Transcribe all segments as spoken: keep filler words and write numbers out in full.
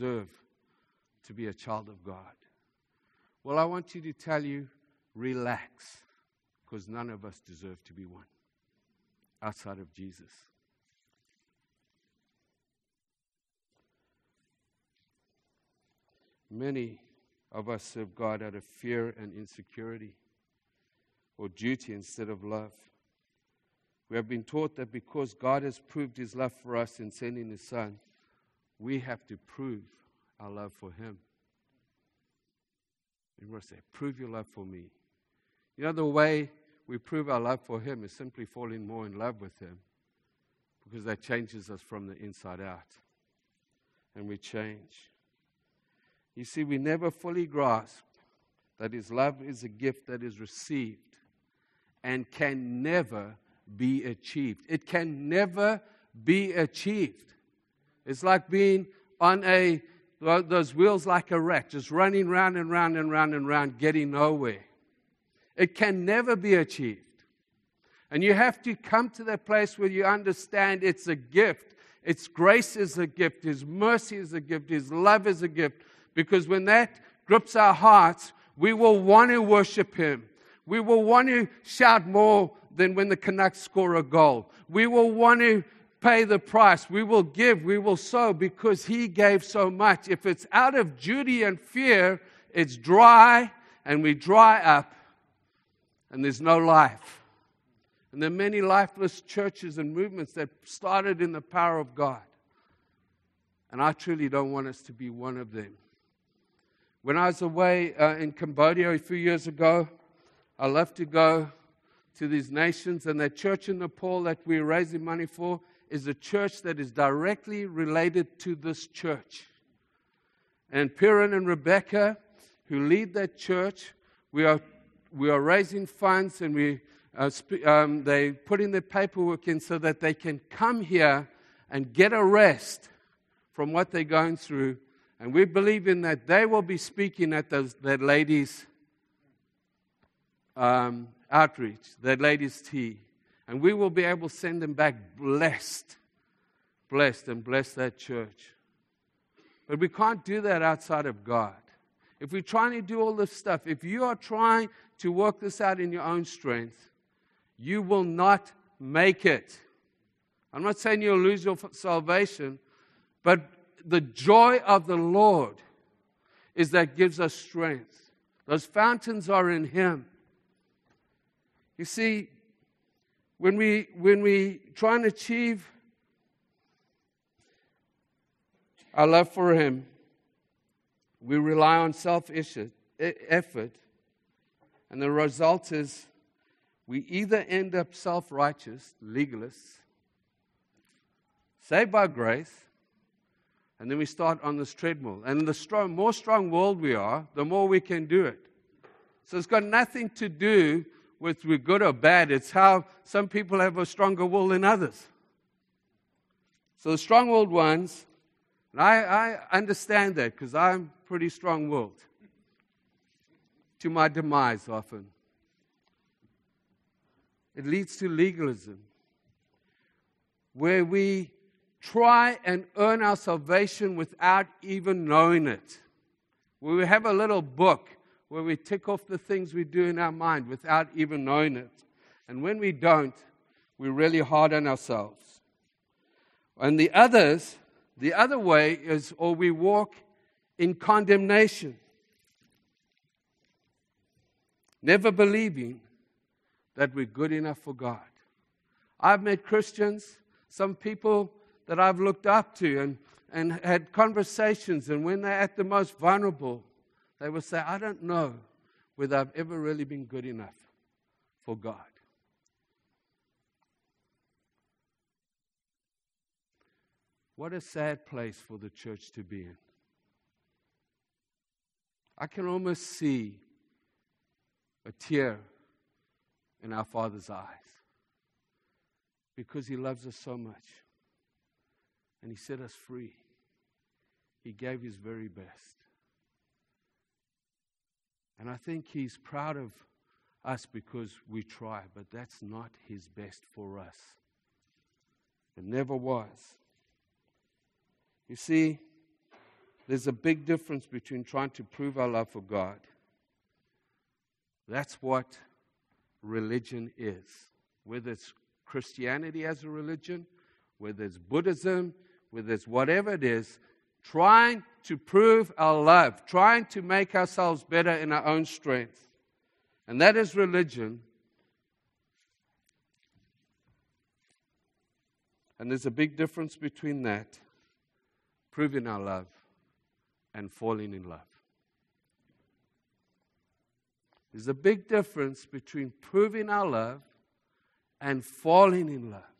deserve to be a child of God? Well, I want you to tell you, relax, because none of us deserve to be one outside of Jesus. Many of us serve God out of fear and insecurity, or duty instead of love. We have been taught that because God has proved His love for us in sending His Son, we have to prove our love for Him. We must say, prove your love for me. You know, the way we prove our love for Him is simply falling more in love with Him, because that changes us from the inside out. And we change. You see, we never fully grasp that His love is a gift that is received and can never be achieved. It can never be achieved. It's like being on a those wheels like a rat, just running round and round and round and round, getting nowhere. It can never be achieved. And you have to come to that place where you understand it's a gift. Its grace is a gift. His mercy is a gift. His love is a gift. Because when that grips our hearts, we will want to worship Him. We will want to shout more than when the Canucks score a goal. We will want to pay the price. We will give. We will sow because He gave so much. If it's out of duty and fear, it's dry and we dry up and there's no life. And there are many lifeless churches and movements that started in the power of God. And I truly don't want us to be one of them. When I was away uh, in Cambodia a few years ago, I loved to go to these nations, and that church in Nepal that we're raising money for is a church that is directly related to this church. And Piran and Rebecca, who lead that church, we are we are raising funds, and we uh, sp- um, they put in their paperwork in so that they can come here and get a rest from what they're going through. And we believe in that they will be speaking at those, that ladies' um, outreach, that ladies' tea. And we will be able to send them back blessed, blessed, and bless that church. But we can't do that outside of God. If we're trying to do all this stuff, if you are trying to work this out in your own strength, you will not make it. I'm not saying you'll lose your salvation, but the joy of the Lord is that gives us strength. Those fountains are in Him. You see, when we when we try and achieve our love for Him, we rely on self-effort, and the result is we either end up self-righteous, legalists, saved by grace, and then we start on this treadmill. And the strong, more strong-willed we are, the more we can do it. So it's got nothing to do with we're good or bad. It's how some people have a stronger will than others. So the strong-willed ones, and I, I understand that because I'm pretty strong-willed. To my demise often. It leads to legalism, where we try and earn our salvation without even knowing it. Where we have a little book where we tick off the things we do in our mind without even knowing it. And when we don't, we're really hard on ourselves. And the others, the other way is, or we walk in condemnation, never believing that we're good enough for God. I've met Christians, some people that I've looked up to and, and had conversations, and when they're at the most vulnerable, they will say, I don't know whether I've ever really been good enough for God. What a sad place for the church to be in. I can almost see a tear in our Father's eyes because He loves us so much. And He set us free. He gave His very best. And I think He's proud of us because we try, but that's not His best for us. It never was. You see, there's a big difference between trying to prove our love for God. That's what religion is. Whether it's Christianity as a religion, whether it's Buddhism, whether it's whatever it is, trying to prove our love, trying to make ourselves better in our own strength. And that is religion. And there's a big difference between that, proving our love, and falling in love. There's a big difference between proving our love and falling in love.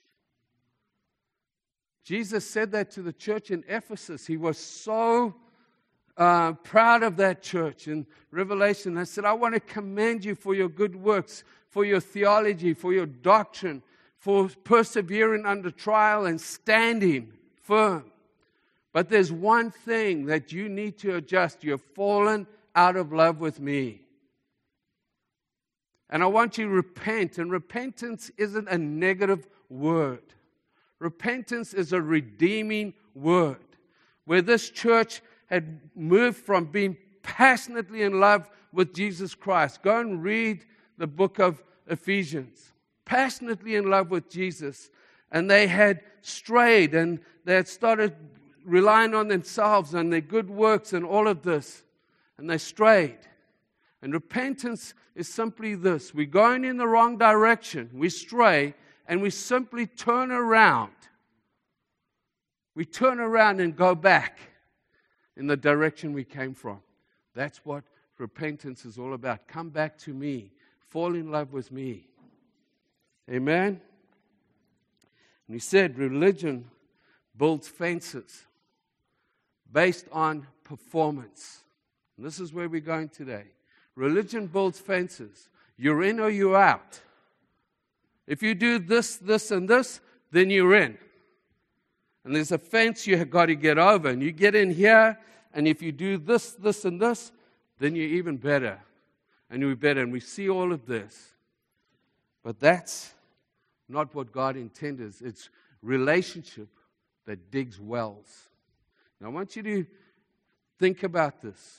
Jesus said that to the church in Ephesus. He was so uh, proud of that church. In Revelation, he said, I want to commend you for your good works, for your theology, for your doctrine, for persevering under trial and standing firm. But there's one thing that you need to adjust. You've fallen out of love with me. And I want you to repent. And repentance isn't a negative word. Repentance is a redeeming word. Where this church had moved from being passionately in love with Jesus Christ. Go and read the book of Ephesians. Passionately in love with Jesus. And they had strayed and they had started relying on themselves and their good works and all of this. And they strayed. And repentance is simply this. We're going in the wrong direction. We stray and we simply turn around. We turn around and go back in the direction we came from. That's what repentance is all about. Come back to me. Fall in love with me. Amen? And he said religion builds fences based on performance. And this is where we're going today. Religion builds fences. You're in or you're out. If you do this, this, and this, then you're in. And there's a fence you've got to get over. And you get in here, and if you do this, this, and this, then you're even better. And you're better. And we see all of this. But that's not what God intended. It's relationship that digs wells. Now, I want you to think about this.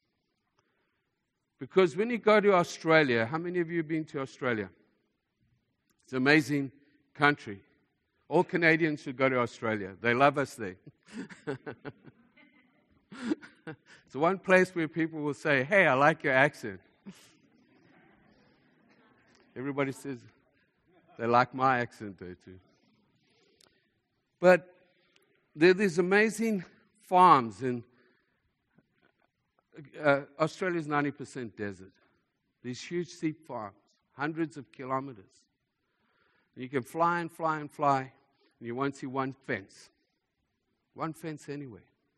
Because when you go to Australia, how many of you have been to Australia? It's an amazing country. All Canadians should go to Australia. They love us there. It's one place where people will say, hey, I like your accent. Everybody says they like my accent there too. But there are these amazing farms in uh, Australia's ninety percent desert. These huge sheep farms, hundreds of kilometers. You can fly and fly and fly, and you won't see one fence. One fence anywhere.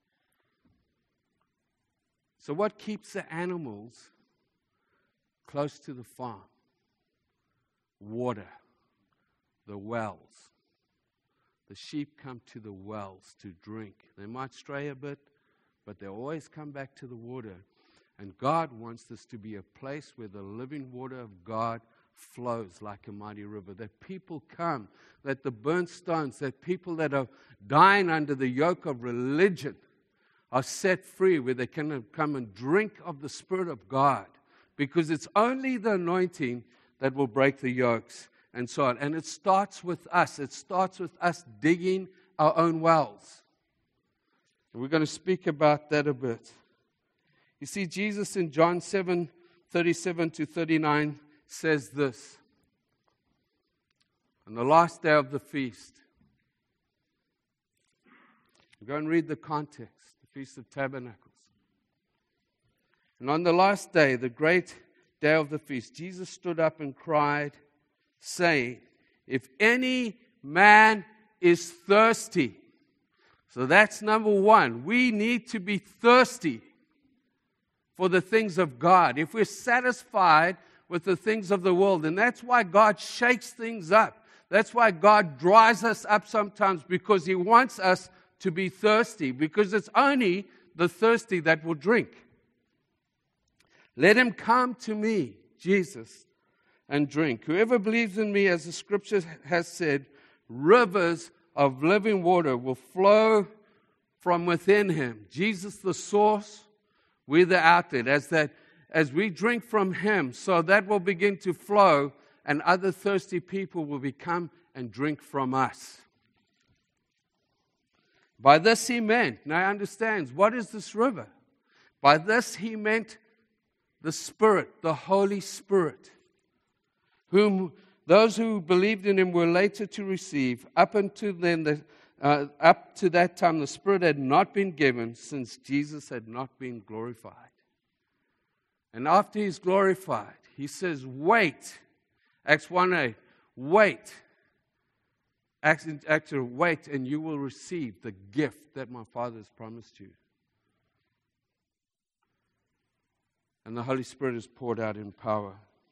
So what keeps the animals close to the farm? Water, the wells. The sheep come to the wells to drink. They might stray a bit, but they always come back to the water. And God wants this to be a place where the living water of God flows like a mighty river. That people come, that the burnt stones, that people that are dying under the yoke of religion are set free, where they can come and drink of the Spirit of God. Because it's only the anointing that will break the yokes and so on. And it starts with us. It starts with us digging our own wells. And we're going to speak about that a bit. You see, Jesus in John seven, thirty-seven to thirty-nine says this. On the last day of the feast, go and read the context, the Feast of Tabernacles. And on the last day, the great day of the feast, Jesus stood up and cried, saying, if any man is thirsty. So that's number one. We need to be thirsty for the things of God. If we're satisfied with the things of the world, and that's why God shakes things up. That's why God dries us up sometimes, because He wants us to be thirsty, because it's only the thirsty that will drink. Let him come to me, Jesus, and drink. Whoever believes in me, as the Scripture has said, rivers of living water will flow from within Him. Jesus the source, we're the outlet. As, that, as we drink from Him, so that will begin to flow, and other thirsty people will become and drink from us. By this He meant, now understands, what is this river? By this He meant the Spirit, the Holy Spirit, whom those who believed in Him were later to receive. Up until then, the, uh, up to that time, the Spirit had not been given, since Jesus had not been glorified. And after He's glorified, He says, wait. Acts one eight, wait. Acts, Acts wait, and you will receive the gift that my Father has promised you. And the Holy Spirit is poured out in power.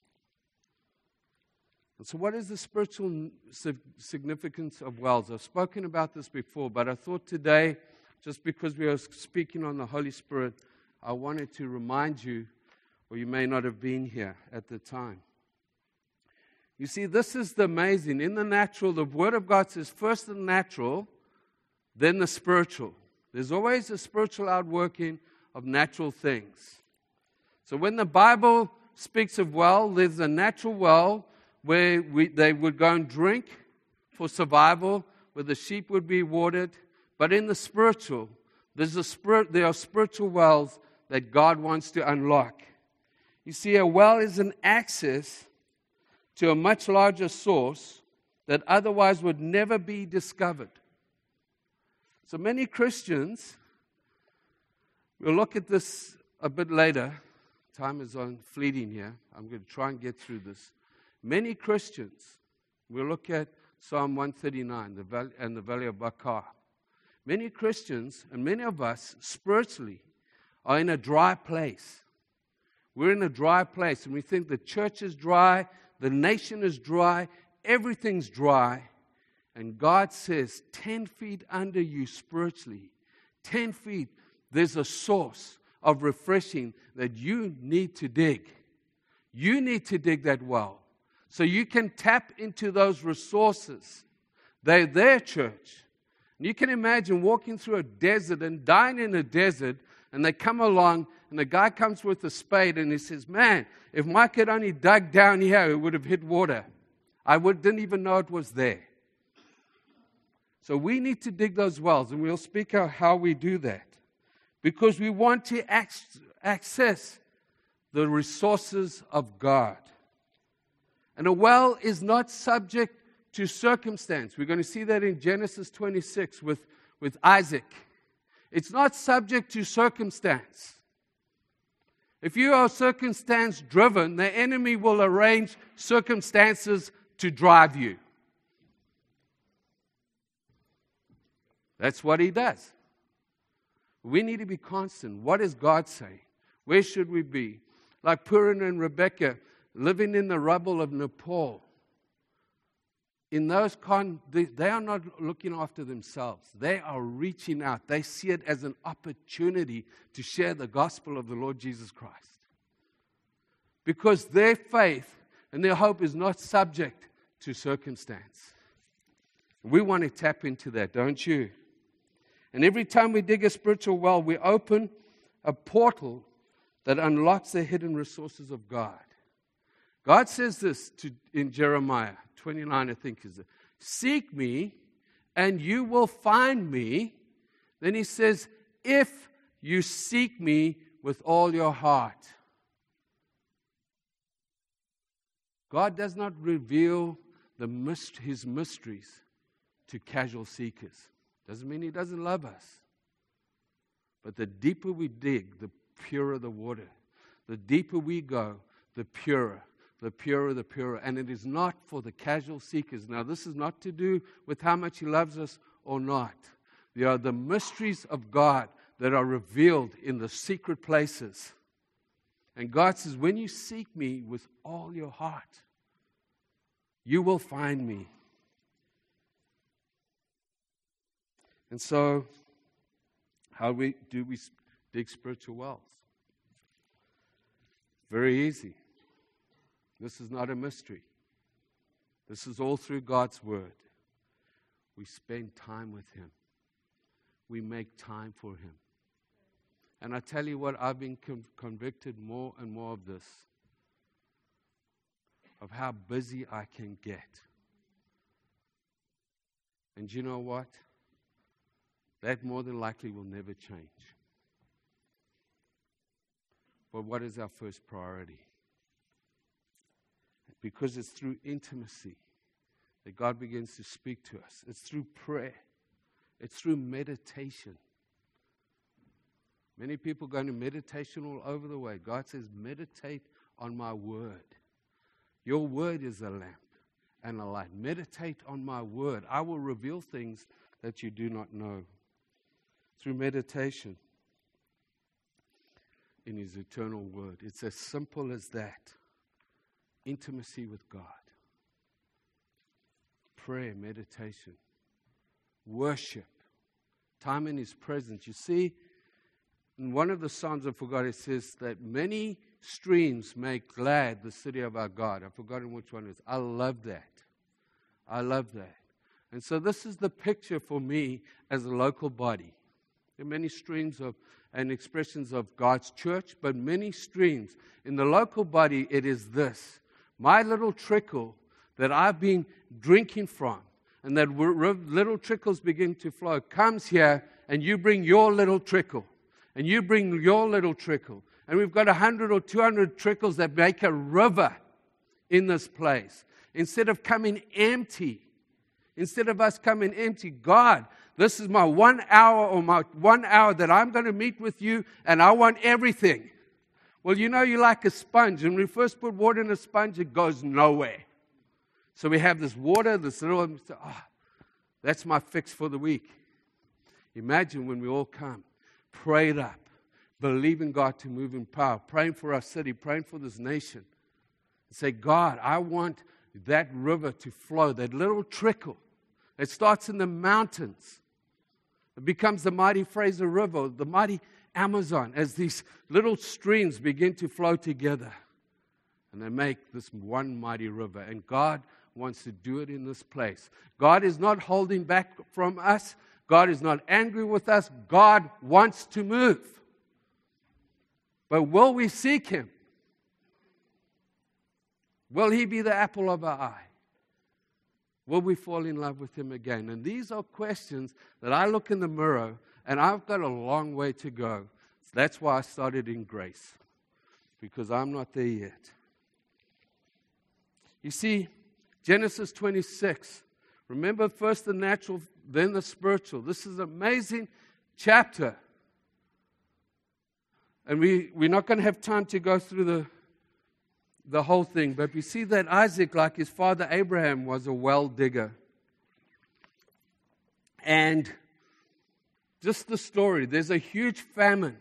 And so what is the spiritual significance of wells? I've spoken about this before, but I thought today, just because we are speaking on the Holy Spirit, I wanted to remind you, or you may not have been here at the time. You see, this is the amazing. In the natural, the Word of God says first the natural, then the spiritual. There's always a spiritual outworking of natural things. So when the Bible speaks of well, there's a natural well where we, they would go and drink for survival, where the sheep would be watered. But in the spiritual, there's a spirit, there are spiritual wells that God wants to unlock. You see, a well is an access to a much larger source that otherwise would never be discovered. So many Christians, we'll look at this a bit later. Time is on fleeting here. I'm going to try and get through this. Many Christians, we'll look at Psalm one thirty-nine the valley, and the Valley of Baca. Many Christians, and many of us spiritually, are in a dry place. We're in a dry place, and we think the church is dry, the nation is dry, everything's dry. And God says, ten feet under you spiritually, ten feet, there's a source of refreshing that you need to dig. You need to dig that well so you can tap into those resources. They're there, church. And you can imagine walking through a desert and dying in a desert, and they come along, and the guy comes with a spade, and he says, man, if Mike had only dug down here, it would have hit water. I would, didn't even know it was there. So we need to dig those wells, and we'll speak out how we do that. Because we want to access the resources of God. And a well is not subject to circumstance. We're going to see that in Genesis twenty-six with, with Isaac. It's not subject to circumstance. If you are circumstance-driven, the enemy will arrange circumstances to drive you. That's what he does. We need to be constant. What does God say? Where should we be? Like Purin and Rebecca, living in the rubble of Nepal. In those con, they, they are not looking after themselves. They are reaching out. They see it as an opportunity to share the gospel of the Lord Jesus Christ. Because their faith and their hope is not subject to circumstance. We want to tap into that, don't you? And every time we dig a spiritual well, we open a portal that unlocks the hidden resources of God. God says this to, in Jeremiah twenty-nine, I think is it. Seek me, and you will find me. Then he says, if you seek me with all your heart. God does not reveal the myst- his mysteries to casual seekers. Doesn't mean he doesn't love us. But the deeper we dig, the purer the water. The deeper we go, the purer. The purer, the purer. And it is not for the casual seekers. Now, this is not to do with how much he loves us or not. They are the mysteries of God that are revealed in the secret places. And God says, when you seek me with all your heart, you will find me. And so, how we, do we dig spiritual wells? Very easy. This is not a mystery. This is all through God's Word. We spend time with Him. we make time for Him. And I tell you what, I've been con- convicted more and more of this, of how busy I can get. And you know what? That more than likely will never change. But what is our first priority? Because it's through intimacy that God begins to speak to us. It's through prayer. It's through meditation. Many people go into meditation all over the way. God says, meditate on my word. Your word is a lamp and a light. Meditate on my word. I will reveal things that you do not know. Through meditation in His eternal word. It's as simple as that. Intimacy with God. Prayer, meditation. Worship. Time in His presence. You see, in one of the Psalms I forgot, it says that many streams make glad the city of our God. I've forgotten which one it is. I love that. I love that. And so this is the picture for me as a local body. There are many streams of and expressions of God's church, but many streams. In the local body, it is this. My little trickle that I've been drinking from, and that little trickles begin to flow, comes here, and you bring your little trickle. And you bring your little trickle. And we've got one hundred or two hundred trickles that make a river in this place. Instead of coming empty, instead of us coming empty, God, this is my one hour or my one hour that I'm going to meet with you, and I want everything. Well, you know, you're like a sponge. And when we first put water in a sponge, it goes nowhere. So we have this water, this little, oh, that's my fix for the week. Imagine when we all come, prayed up, believing God to move in power, praying for our city, praying for this nation. And say, God, I want that river to flow, that little trickle. It starts in the mountains. It becomes the mighty Fraser River, the mighty Amazon, as these little streams begin to flow together. And they make this one mighty river. And God wants to do it in this place. God is not holding back from us. God is not angry with us. God wants to move. But will we seek Him? Will He be the apple of our eye? Will we fall in love with Him again? And these are questions that I look in the mirror, and I've got a long way to go. That's why I started in grace, because I'm not there yet. You see, Genesis twenty-six. Remember, first the natural, then the spiritual. This is an amazing chapter. And we, we're not going to have time to go through the, the whole thing. But we see that Isaac, like his father Abraham, was a well digger. And just the story, there's a huge famine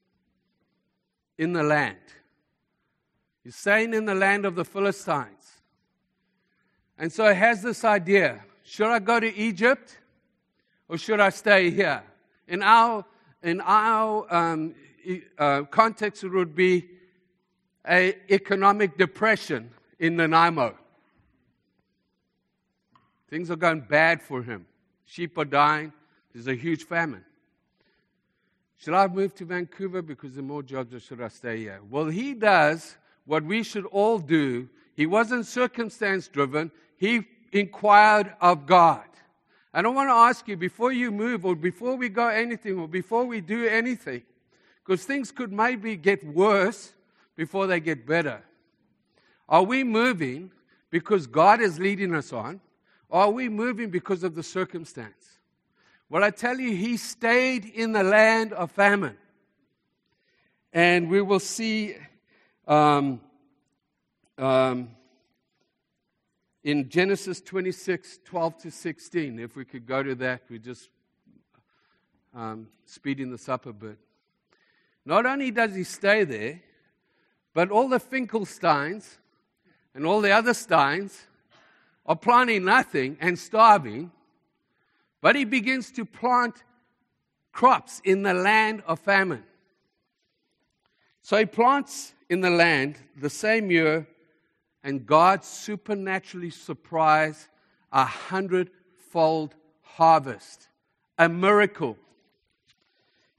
in the land. He's staying in the land of the Philistines. And so he has this idea, should I go to Egypt or should I stay here? In our, in our um, uh, context, it would be an economic depression in Nanaimo. Things are going bad for him. Sheep are dying. There's a huge famine. Should I move to Vancouver because there are more jobs, or should I stay here? Well, he does what we should all do. He wasn't circumstance-driven. He inquired of God. And I want to ask you, before you move, or before we go anything, or before we do anything, because things could maybe get worse before they get better. Are we moving because God is leading us on? Or are we moving because of the circumstance? Well, I tell you, he stayed in the land of famine. And we will see um, um, in Genesis twenty-six, twelve to sixteen, if we could go to that, we're just um, speeding this up a bit. Not only does he stay there, but all the Finkelsteins and all the other Steins are planting nothing and starving, but he begins to plant crops in the land of famine. So he plants in the land the same year, and God supernaturally supplies a hundredfold harvest. A miracle.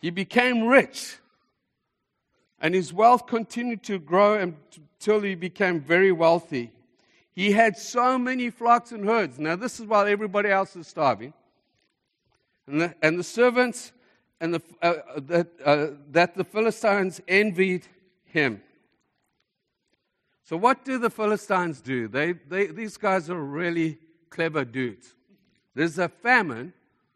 He became rich, and his wealth continued to grow until he became very wealthy. He had so many flocks and herds. Now, this is while everybody else is starving. And the, and the servants and the, uh, that, uh, that the Philistines envied him. So what do the Philistines do? They, they, these guys are really clever dudes. There's a famine.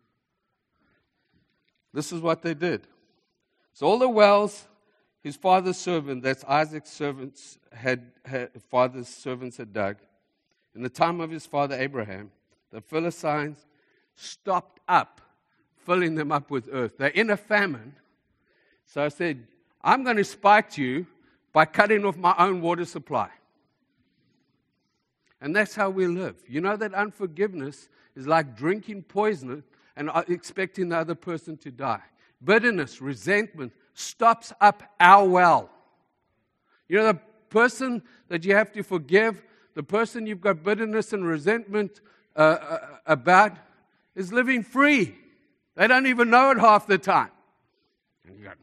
This is what they did. So all the wells his father's servant, that's Isaac's servants, had, had father's servants had dug, in the time of his father Abraham, the Philistines stopped up, filling them up with earth. They're in a famine. So I said, I'm going to spite you by cutting off my own water supply. And that's how we live. You know that unforgiveness is like drinking poison and expecting the other person to die. Bitterness, resentment stops up our well. You know, the person that you have to forgive, the person you've got bitterness and resentment uh, uh, about, is living free. They don't even know it half the time. And you go,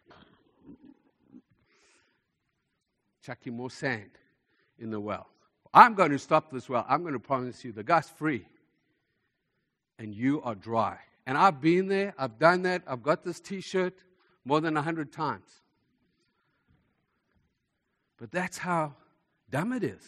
chucking more sand in the well. I'm going to stop this well. I'm going to promise you the guy's free. And you are dry. And I've been there. I've done that. I've got this T-shirt more than a hundred times. But that's how dumb it is.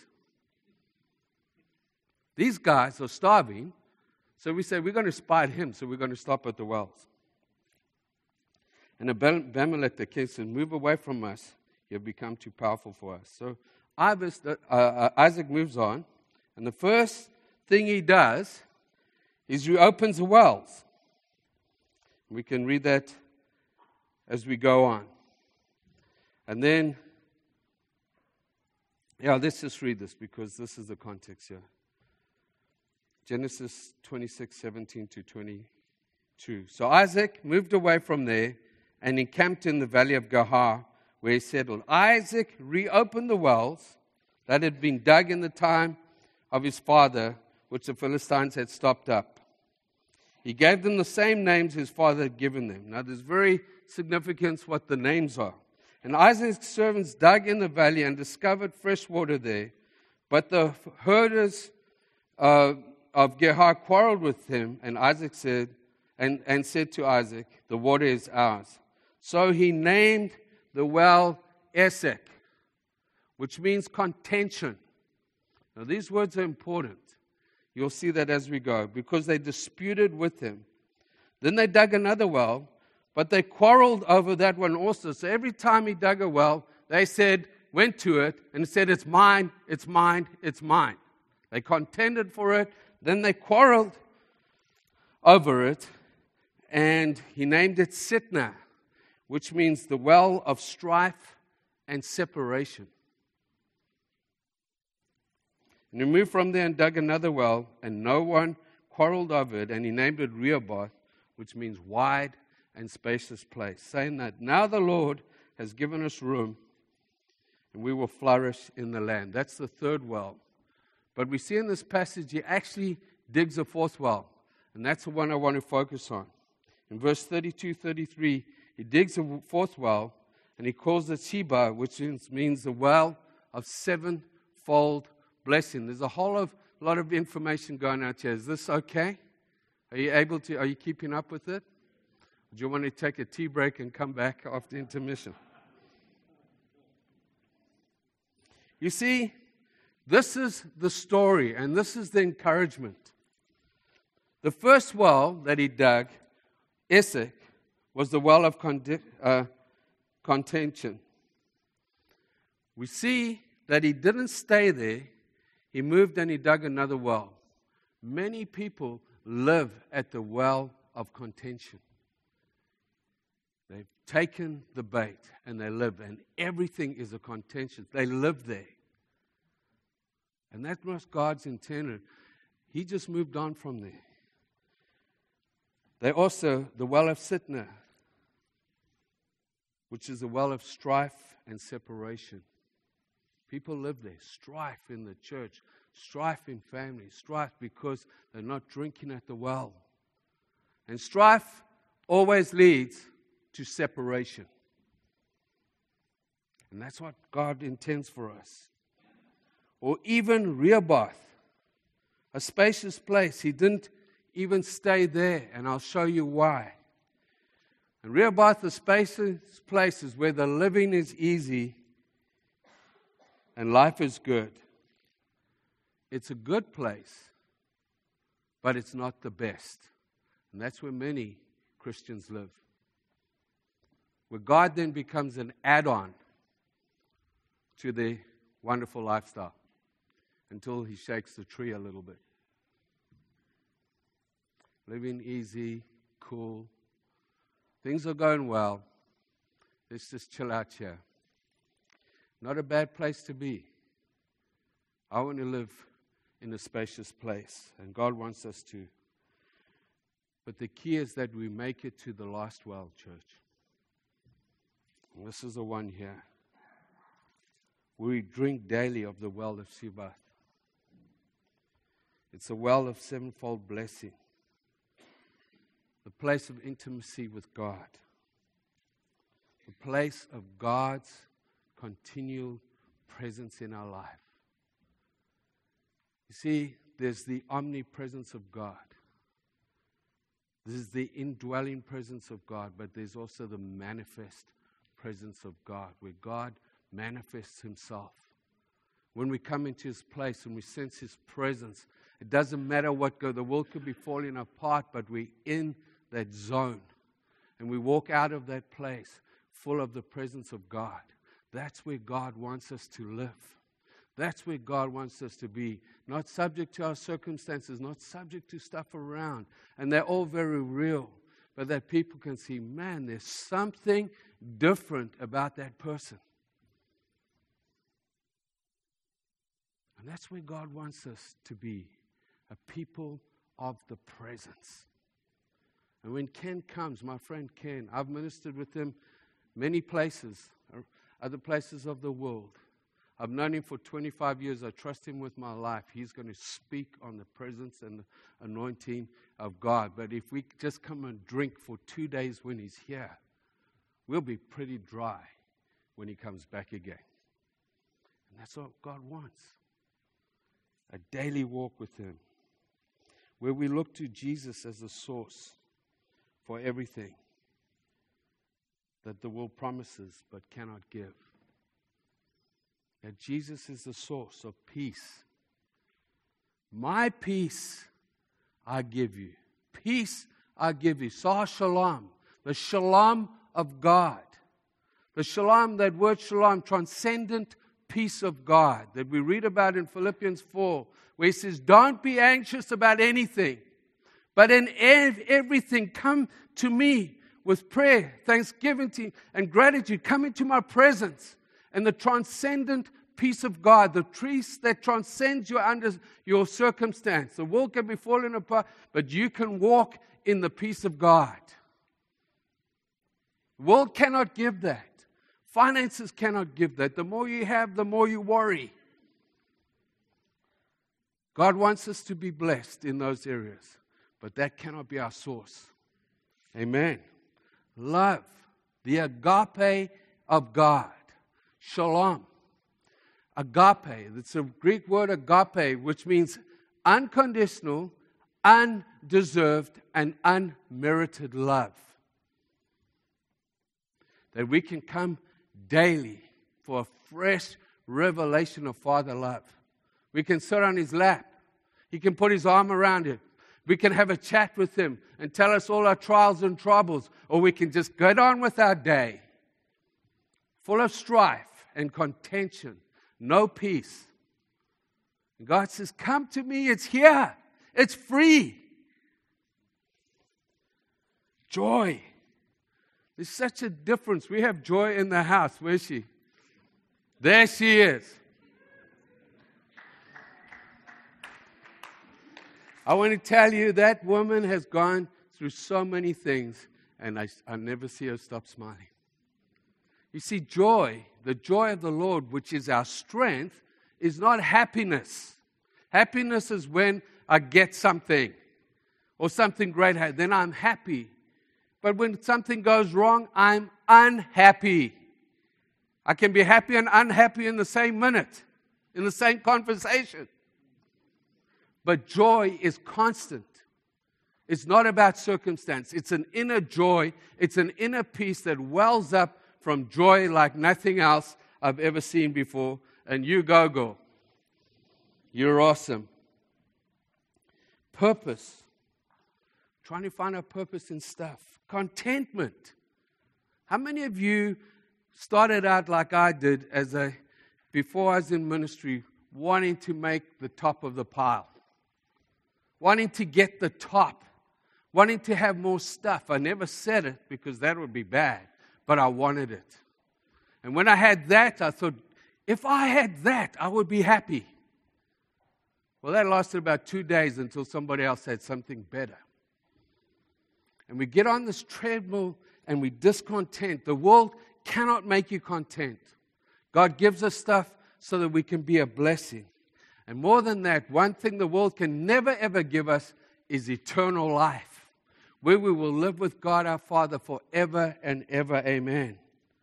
These guys are starving. So we say, we're going to spite him. So we're going to stop at the wells. And Abimelech the king said, move away from us. You've become too powerful for us. So Isaac moves on. And the first thing he does is he opens the wells. We can read that as we go on. And then, yeah, let's just read this because this is the context here. Genesis twenty-six, seventeen to twenty-two. So Isaac moved away from there and encamped in the valley of Gerar, where he settled. Isaac reopened the wells that had been dug in the time of his father, which the Philistines had stopped up. He gave them the same names his father had given them. Now, there's very significance what the names are. And Isaac's servants dug in the valley and discovered fresh water there. But the herders uh, of Gerar quarreled with him, and Isaac said, and, and said to Isaac, the water is ours. So he named the well Esek, which means contention. Now, these words are important. You'll see that as we go, because they disputed with him. Then they dug another well, but they quarreled over that one also. So every time he dug a well, they said, went to it, and said, it's mine, it's mine, it's mine. They contended for it, then they quarreled over it, and he named it Sitnah, which means the well of strife and separation. And he moved from there and dug another well, and no one quarreled over it, and he named it Rehoboth, which means wide and spacious place, saying that now the Lord has given us room, and we will flourish in the land. That's the third well. But we see in this passage, he actually digs a fourth well, and that's the one I want to focus on. In verse thirty-two, thirty-three, he digs a fourth well, and he calls it Sheba, which means the well of sevenfold blessing. There's a whole of, lot of information going out here. Is this okay? Are you able to, are you keeping up with it? Do you want to take a tea break and come back after intermission? You see, this is the story, and this is the encouragement. The first well that he dug, Esek, was the well of condi- uh, contention. We see that he didn't stay there. He moved and he dug another well. Many people live at the well of contention. They've taken the bait and they live, and everything is a contention. They live there. And that was God's intended. He just moved on from there. They also, the well of Sitnah, which is a well of strife and separation. People live there. Strife in the church, strife in families, strife because they're not drinking at the well. And strife always leads to separation. And that's what God intends for us. Or even Rehoboth, a spacious place. He didn't even stay there, and I'll show you why. And Rehoboth, a spacious place, is where the living is easy and life is good. It's a good place, but it's not the best. And that's where many Christians live. Where God then becomes an add-on to their wonderful lifestyle until He shakes the tree a little bit. Living easy, cool. Things are going well. Let's just chill out here. Not a bad place to be. I want to live in a spacious place, and God wants us to. But the key is that we make it to the last well, church. And this is the one here. We drink daily of the well of Sibath. It's a well of sevenfold blessing. The place of intimacy with God. The place of God's continual presence in our life. You see, there's the omnipresence of God. This is the indwelling presence of God, but there's also the manifest presence of God, where God manifests Himself. When we come into His place and we sense His presence, it doesn't matter what goes. The world could be falling apart, but we're in that zone. And we walk out of that place full of the presence of God. That's where God wants us to live. That's where God wants us to be. Not subject to our circumstances, not subject to stuff around. And they're all very real. But that people can see, man, there's something different about that person. And that's where God wants us to be. A people of the presence. And when Ken comes, my friend Ken, I've ministered with him many places, other places of the world. I've known him for twenty-five years. I trust him with my life. He's going to speak on the presence and the anointing of God. But if we just come and drink for two days when he's here, we'll be pretty dry when he comes back again. And that's what God wants. A daily walk with Him, where we look to Jesus as the source for everything that the world promises but cannot give. That Jesus is the source of peace. My peace I give you. Peace I give you. Sah Shalom. The shalom of God. The shalom, that word shalom, transcendent peace of God that we read about in Philippians four, where He says, don't be anxious about anything, but in ev- everything come to me with prayer, thanksgiving to, and gratitude. Come into my presence. And the transcendent peace of God, the peace that transcends your under your circumstance. The world can be falling apart, but you can walk in the peace of God. The world cannot give that. Finances cannot give that. The more you have, the more you worry. God wants us to be blessed in those areas, but that cannot be our source. Amen. Love, the agape of God. Shalom. Agape. It's a Greek word agape, which means unconditional, undeserved, and unmerited love. That we can come daily for a fresh revelation of Father love. We can sit on His lap. He can put His arm around it. We can have a chat with Him and tell us all our trials and troubles. Or we can just get on with our day, full of strife and contention, no peace. And God says, come to me, it's here, it's free. Joy. There's such a difference. We have Joy in the house. Where is she? There she is. I want to tell you that woman has gone through so many things, and I, I never see her stop smiling. You see, joy, the joy of the Lord, which is our strength, is not happiness. Happiness is when I get something or something great, then I'm happy. But when something goes wrong, I'm unhappy. I can be happy and unhappy in the same minute, in the same conversation. But joy is constant. It's not about circumstance. It's an inner joy. It's an inner peace that wells up from joy like nothing else I've ever seen before. And you go, girl. You're awesome. Purpose. Trying to find a purpose in stuff. Contentment. How many of you started out like I did as a, before I was in ministry, wanting to make the top of the pile? Wanting to get the top. Wanting to have more stuff. I never said it because that would be bad, but I wanted it. And when I had that, I thought, if I had that, I would be happy. Well, that lasted about two days until somebody else had something better. And we get on this treadmill and we discontent. The world cannot make you content. God gives us stuff so that we can be a blessing. And more than that, one thing the world can never ever give us is eternal life, where we will live with God our Father forever and ever. Amen.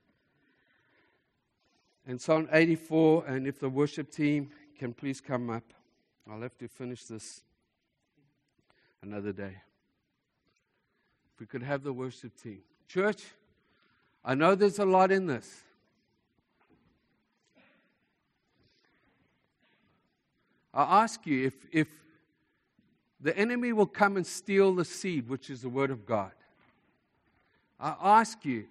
And Psalm eighty-four, and if the worship team can please come up. I'll have to finish this another day. If we could have the worship team. Church, I know there's a lot in this. I ask you, if, if the enemy will come and steal the seed, which is the Word of God, I ask you,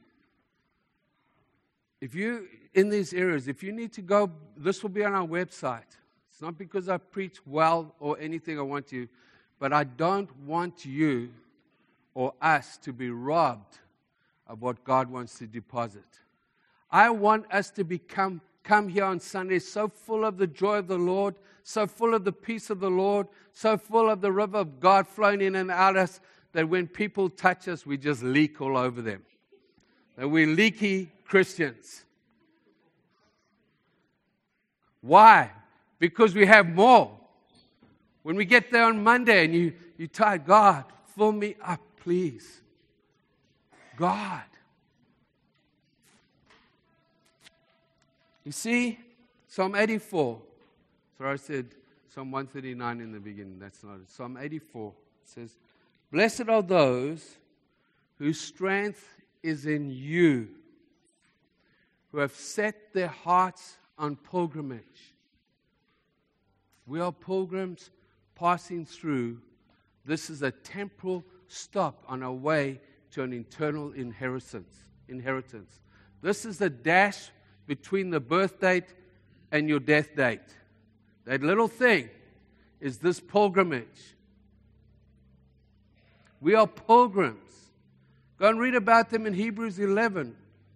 if you, in these areas, if you need to go, this will be on our website. It's not because I preach well or anything I want you, but I don't want you or us to be robbed of what God wants to deposit. I want us to become come here on Sundays so full of the joy of the Lord, so full of the peace of the Lord, so full of the river of God flowing in and out us, that when people touch us, we just leak all over them. That we're leaky Christians. Why? Because we have more. When we get there on Monday and you, you tell God, fill me up, please. God. You see, Psalm eighty-four. Sorry, I said Psalm one thirty-nine in the beginning. That's not it. Psalm eighty-four says, blessed are those whose strength is in you, who have set their hearts on pilgrimage. We are pilgrims passing through. This is a temporal stop on our way to an eternal inheritance. Inheritance. This is the dash between the birth date and your death date. That little thing is this pilgrimage. We are pilgrims. Go and read about them in Hebrews eleven.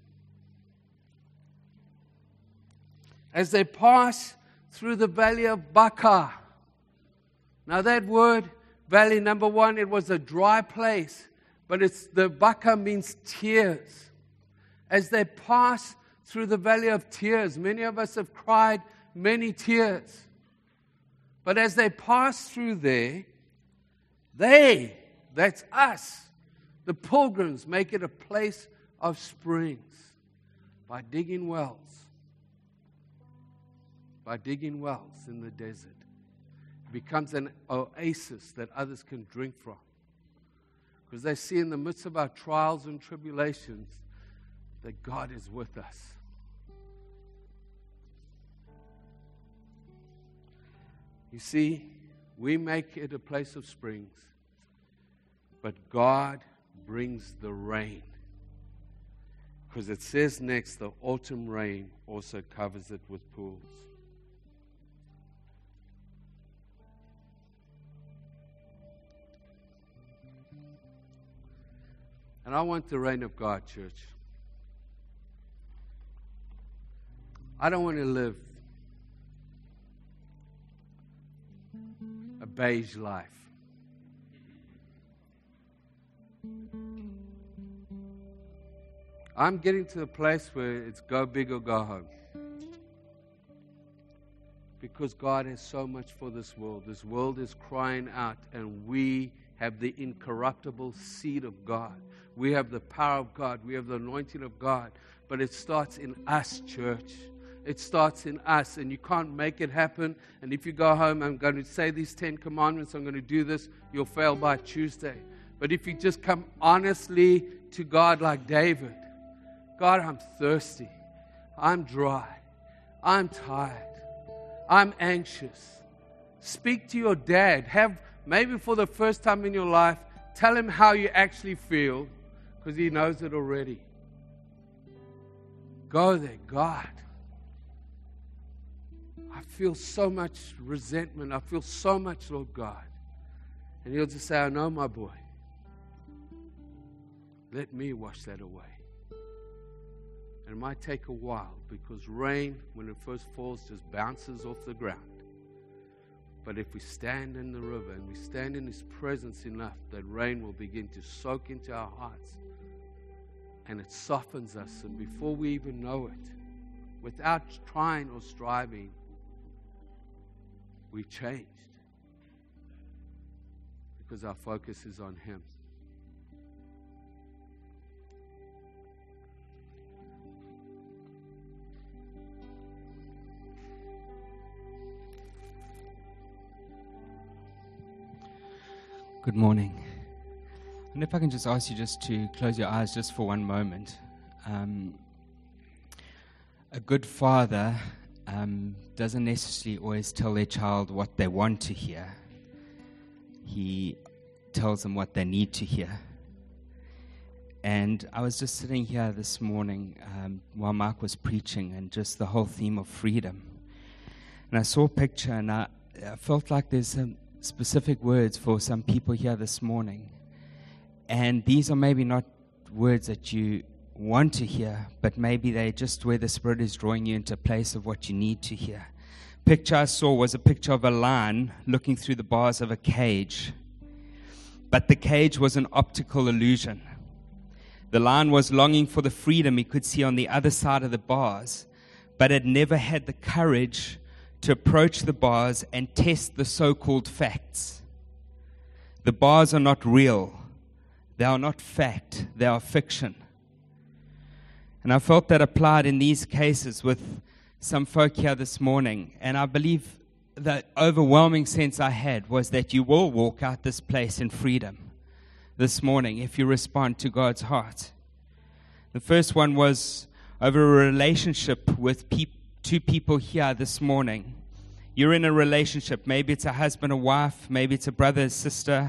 As they pass through the valley of Baca. Now that word, valley, number one, it was a dry place. But it's the Baca means tears. As they pass through the valley of tears, many of us have cried many tears. But as they pass through there, they, that's us, the pilgrims, make it a place of springs by digging wells. By digging wells in the desert. It becomes an oasis that others can drink from. Because they see in the midst of our trials and tribulations that God is with us. You see, we make it a place of springs, but God brings the rain. Because it says next, the autumn rain also covers it with pools. And I want the rain of God, church. I don't want to live a beige life. I'm getting to the place where it's go big or go home. Because God has so much for this world. This world is crying out, and we have the incorruptible seed of God. We have the power of God. We have the anointing of God. But it starts in us, church. It starts in us, and you can't make it happen. And if you go home, I'm going to say these Ten Commandments, I'm going to do this, you'll fail by Tuesday. But if you just come honestly to God like David, God, I'm thirsty. I'm dry. I'm tired. I'm anxious. Speak to your dad. Have, maybe for the first time in your life, tell him how you actually feel, because he knows it already. Go there, God. I feel so much resentment. I feel so much, Lord God. And he'll just say, I know, my boy. Let me wash that away. And it might take a while, because rain, when it first falls, just bounces off the ground. But if we stand in the river and we stand in His presence enough, that rain will begin to soak into our hearts. And it softens us. And before we even know it, without trying or striving, we changed. Because our focus is on Him. Good morning. And if I can just ask you just to close your eyes just for one moment. Um, a good father um, doesn't necessarily always tell their child what they want to hear. He tells them what they need to hear. And I was just sitting here this morning um, while Mark was preaching, and just the whole theme of freedom. And I saw a picture, and I, I felt like there's some specific words for some people here this morning. And these are maybe not words that you want to hear, but maybe they're just where the Spirit is drawing you into a place of what you need to hear. Picture I saw was a picture of a lion looking through the bars of a cage. But the cage was an optical illusion. The lion was longing for the freedom he could see on the other side of the bars, but had never had the courage to approach the bars and test the so-called facts. The bars are not real. They are not fact. They are fiction. And I felt that applied in these cases with some folk here this morning. And I believe the overwhelming sense I had was that you will walk out this place in freedom this morning if you respond to God's heart. The first one was over a relationship with pe- two people here this morning. You're in a relationship. Maybe it's a husband or wife. Maybe it's a brother or sister.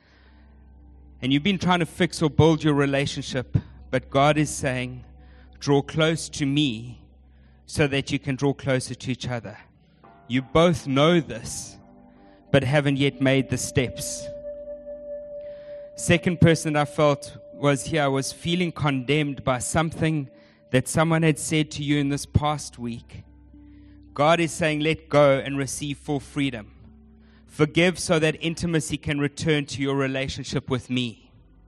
And you've been trying to fix or build your relationship. But God is saying, draw close to me so that you can draw closer to each other. You both know this, but haven't yet made the steps. Second person that I felt was here was feeling condemned by something that someone had said to you in this past week. God is saying, let go and receive full freedom. Forgive so that intimacy can return to your relationship with me.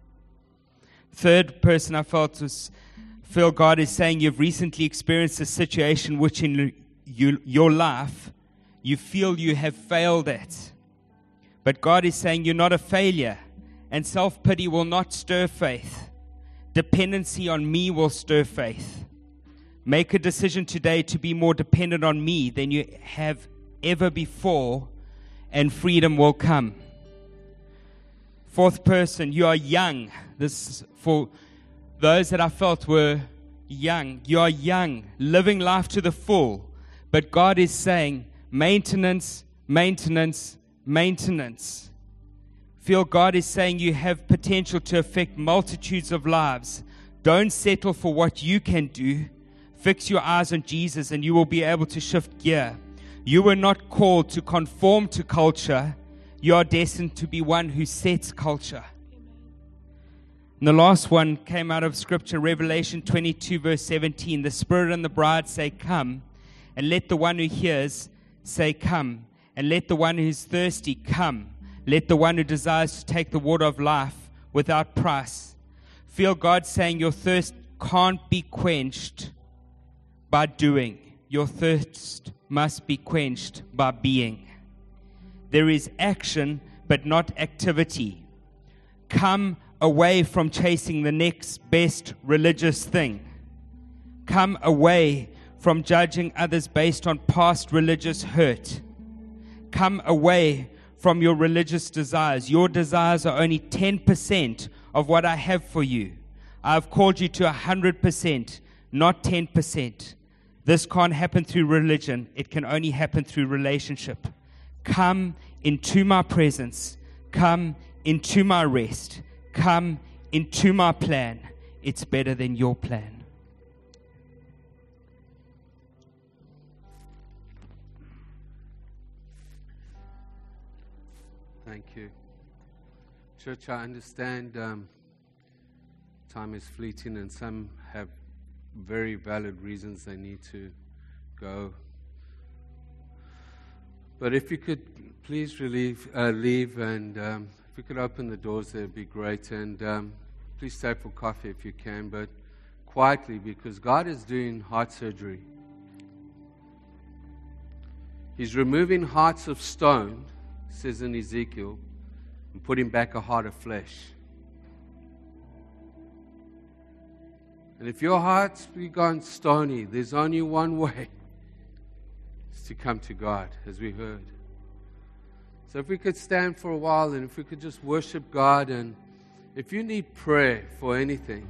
Third person I felt was, feel God is saying you've recently experienced a situation which in you, your life you feel you have failed at. But God is saying you're not a failure, and self-pity will not stir faith. Dependency on me will stir faith. Make a decision today to be more dependent on me than you have ever before, and freedom will come. Fourth person, you are young. This is for those that I felt were young. You are young, living life to the full. But God is saying, maintenance, maintenance, maintenance. Feel God is saying you have potential to affect multitudes of lives. Don't settle for what you can do. Fix your eyes on Jesus and you will be able to shift gear. You were not called to conform to culture. You are destined to be one who sets culture. And the last one came out of Scripture, Revelation twenty-two, verse seventeen. The Spirit and the bride say, come. And let the one who hears say, come. And let the one who is thirsty come. Let the one who desires to take the water of life without price. Feel God saying your thirst can't be quenched by doing. Your thirst must be quenched by being. There is action, but not activity. Come away from chasing the next best religious thing. Come away from judging others based on past religious hurt. Come away from your religious desires. Your desires are only ten percent of what I have for you. I've called you to one hundred percent, not ten percent. This can't happen through religion. It can only happen through relationship. Come into my presence. Come into my rest. Come into my plan. It's better than your plan. Thank you. Church, I understand um, time is fleeting and some have very valid reasons they need to go. But if you could please relieve, uh, leave and um, if you could open the doors, that would be great. And um, please stay for coffee if you can, but quietly, because God is doing heart surgery. He's removing hearts of stone, says in Ezekiel, and putting back a heart of flesh. And if your heart's gone stony, there's only one way. It's to come to God, as we heard. So if we could stand for a while and if we could just worship God, and if you need prayer for anything,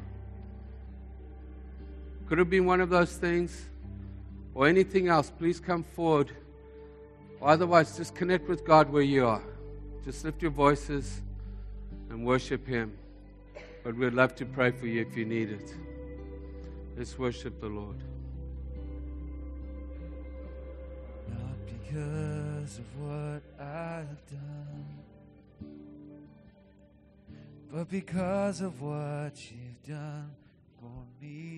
could have been one of those things or anything else, please come forward. Or otherwise, just connect with God where you are. Just lift your voices and worship Him. But we'd love to pray for you if you need it. Let's worship the Lord. Not because of what I've done, but because of what you've done for me.